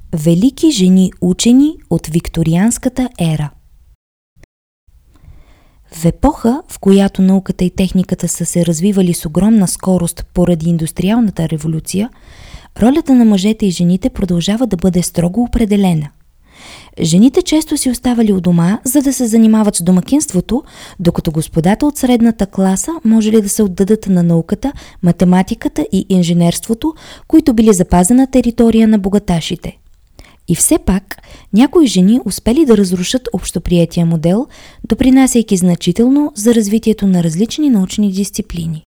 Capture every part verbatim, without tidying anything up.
Велики жени учени от викторианската ера. В епоха, в която науката и техниката са се развивали с огромна скорост поради индустриалната революция, ролята на мъжете и жените продължава да бъде строго определена. Жените често си оставали у дома, за да се занимават с домакинството, докато господата от средната класа можели да се отдадат на науката, математиката и инженерството, които били запазена територия на богаташите. И все пак, някои жени успели да разрушат общоприетия модел, допринасяйки значително за развитието на различни научни дисциплини.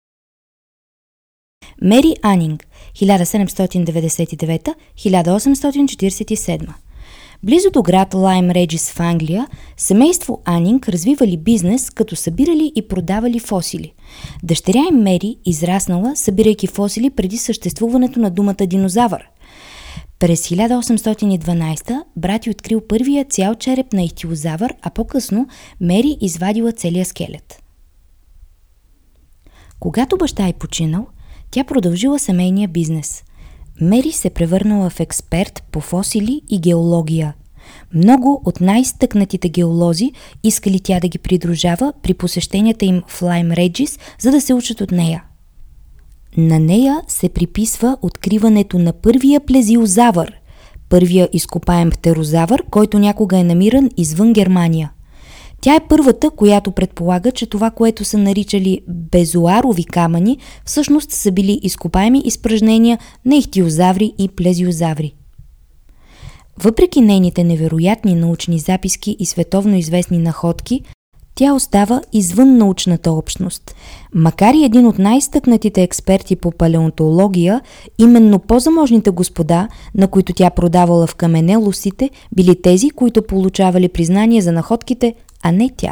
Мери Анинг, хиляда седемстотин деветдесет и девета до хиляда осемстотин четиридесет и седма. Близо до град Лайм Реджис в Англия, семейство Анинг развивали бизнес, като събирали и продавали фосили. Дъщеря им Мери израснала, събирайки фосили преди съществуването на думата динозавър. През хиляда осемстотин и дванадесета брат й открил първия цял череп на ихтиозавър, а по-късно Мери извадила целия скелет. Когато баща й починал, тя продължила семейния бизнес. Мери се превърнала в експерт по фосили и геология. Много от най-стъкнатите геолози искали тя да ги придружава при посещенията им в Лайм Реджис, за да се учат от нея. На нея се приписва откриването на първия плезиозавър, първия изкопаем птерозавър, който някога е намиран извън Германия. Тя е първата, която предполага, че това, което са наричали безоарови камъни, всъщност са били изкопаеми изпражнения на ихтиозаври и плезиозаври. Въпреки нейните невероятни научни записки и световно известни находки, тя остава извън научната общност. Макар и един от най-стъкнатите експерти по палеонтология, именно по-заможните господа, на които тя продавала в каменелосите, били тези, които получавали признание за находките, а не тя.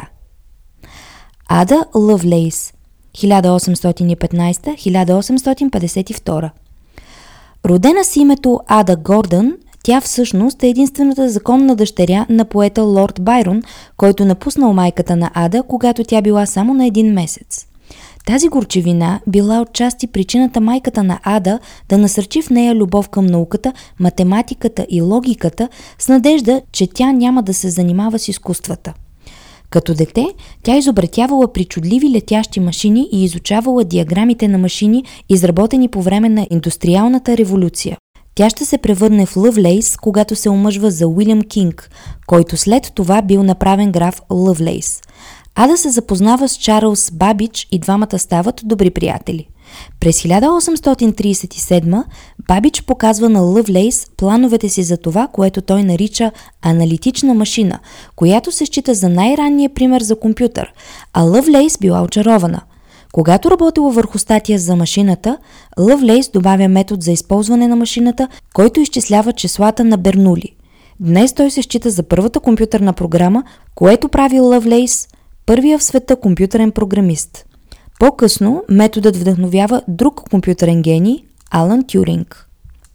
Ада Лъвлейс, хиляда осемстотин и петнадесета до хиляда осемстотин петдесет и втора. Родена с името Ада Гордън, тя всъщност е единствената законна дъщеря на поета Лорд Байрон, който напуснал майката на Ада, когато тя била само на един месец. Тази горчевина била отчасти причината майката на Ада да насърчи в нея любов към науката, математиката и логиката с надежда, че тя няма да се занимава с изкуствата. Като дете, тя изобретявала причудливи летящи машини и изучавала диаграмите на машини, изработени по време на индустриалната революция. Тя ще се превърне в Лъвлейс, когато се омъжва за Уилям Кинг, който след това бил направен граф Лъвлейс. Ада се запознава с Чарлз Бабич и двамата стават добри приятели. През хиляда осемстотин тридесет и седма Бабич показва на Лъвлейс плановете си за това, което той нарича аналитична машина, която се счита за най-ранния пример за компютър, а Лъвлейс била очарована. Когато работила върху статия за машината, Лъвлейс добавя метод за използване на машината, който изчислява числата на Бернули. Днес той се счита за първата компютърна програма, което прави Лъвлейс първия в света компютърен програмист. По-късно методът вдъхновява друг компютърен гений – Алан Тюринг.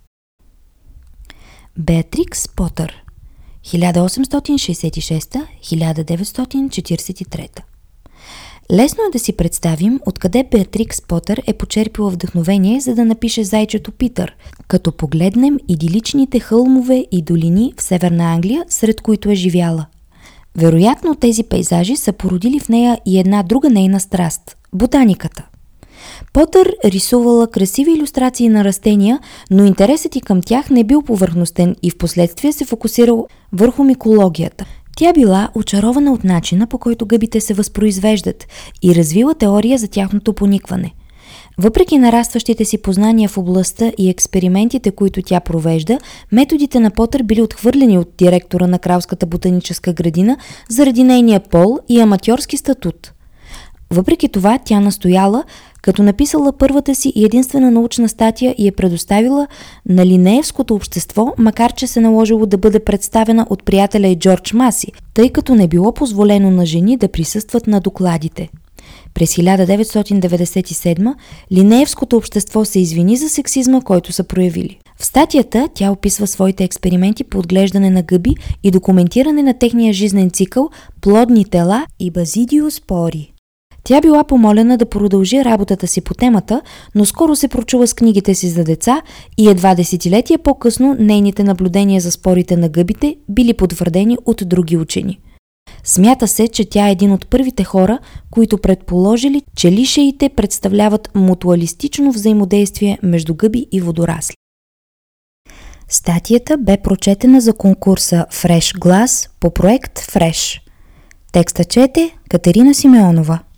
Беатрикс Потър, хиляда осемстотин шейсет и шеста до хиляда деветстотин четиридесет и трета. Лесно е да си представим откъде Беатрикс Потър е почерпила вдъхновение, за да напише Зайчето Питър, като погледнем идиличните хълмове и долини в Северна Англия, сред които е живяла. Вероятно тези пейзажи са породили в нея и една друга нейна страст – ботаниката. Потър рисувала красиви илюстрации на растения, но интересът й към тях не бил повърхностен и впоследствие се фокусирал върху микологията. Тя била очарована от начина, по който гъбите се възпроизвеждат и развила теория за тяхното поникване. Въпреки нарастващите си познания в областта и експериментите, които тя провежда, методите на Потър били отхвърлени от директора на Кралската ботаническа градина заради нейния пол и аматьорски статут. Въпреки това, тя настояла, като написала първата си и единствена научна статия и е предоставила на Линеевското общество, макар че се наложило да бъде представена от приятеля й Джордж Маси, тъй като не било позволено на жени да присъстват на докладите. През хиляда деветстотин деветдесет и седма Линеевското общество се извини за сексизма, който са проявили. В статията тя описва своите експерименти по отглеждане на гъби и документиране на техния жизнен цикъл, плодни тела и базидиоспори. Тя била помолена да продължи работата си по темата, но скоро се прочува с книгите си за деца и едва десетилетия по-късно нейните наблюдения за спорите на гъбите били потвърдени от други учени. Смята се, че тя е един от първите хора, които предположили, че лишеите представляват мутуалистично взаимодействие между гъби и водорасли. Статията бе прочетена за конкурса Fresh Glass по проект Fresh. Текста чете Катерина Симеонова.